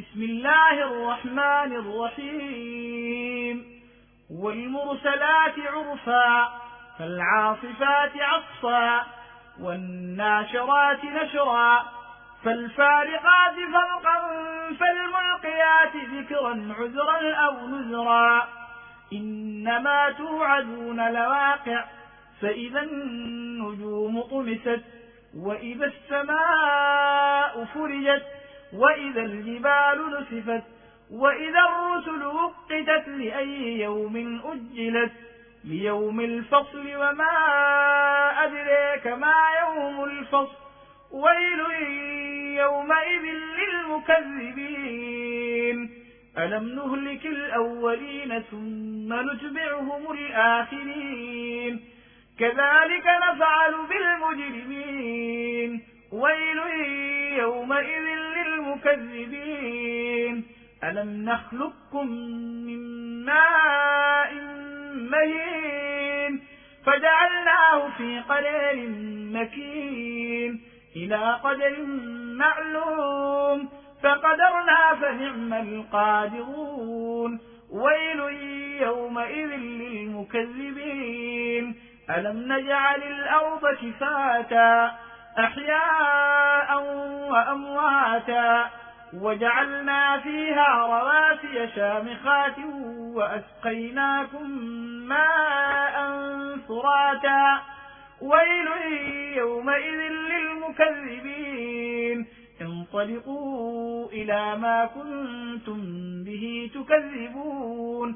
بسم الله الرحمن الرحيم والمرسلات عرفا فالعاصفات عصفا والناشرات نشرا فالفارقات فرقا فالملقيات ذكرا عذرا أو نذرا إنما توعدون لواقع فإذا النجوم طمست وإذا السماء فرجت وإذا الجبال نسفت وإذا الرسل وقتت لأي يوم أجلت ليوم الفصل وما أدريك ما يوم الفصل ويل يومئذ للمكذبين ألم نهلك الأولين ثم نتبعهم الآخرين كذلك نفعل بالمجرمين ويل يومئذ للمكذبين ألم نخلقكم من ماء مهين فجعلناه في قرار مكين إلى قدر معلوم فقدرنا فنعم القادرون ويل يومئذ للمكذبين ألم نجعل الأرض كفاتا أحياء وأمواتا وجعلنا فيها رواسي شامخات وأسقيناكم ماء فراتا ويل يومئذ للمكذبين انطلقوا إلى ما كنتم به تكذبون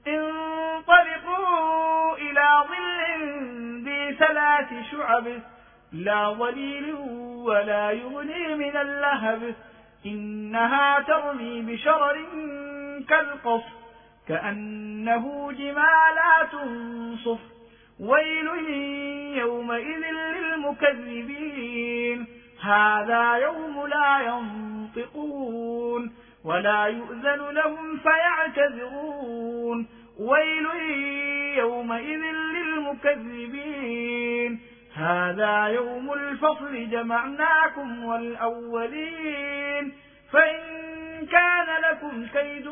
انطلقوا إلى ظل ذي 3 شعب لا ظليل ولا يغني من اللهب إنها ترمي بشرر كالقصر كأنه جمالات صفر ويل يومئذ للمكذبين هذا يوم لا ينطقون ولا يؤذن لهم فيعتذرون ويل يومئذ للمكذبين هذا يوم الفصل جمعناكم والأولين فإن كان لكم كيد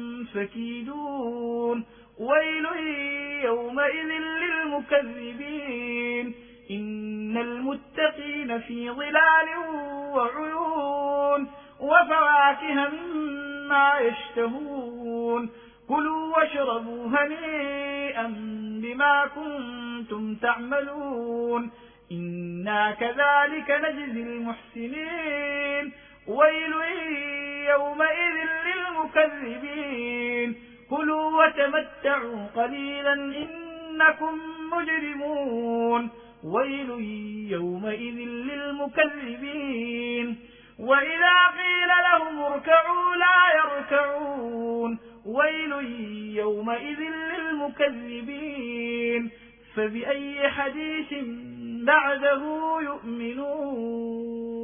فكيدون ويل يومئذ للمكذبين إن المتقين في ظلال وعيون وفواكه مما يشتهون كلوا واشربوا هنيئا بما كنتم تعملون إنا كذلك نجزي المحسنين ويل يومئذ للمكذبين كلوا وتمتعوا قليلا إنكم مجرمون ويل يومئذ للمكذبين وإذا قيل لهم اركعوا لا يركعون ويل يومئذ للمكذبين فبأي حديث بعده يؤمنون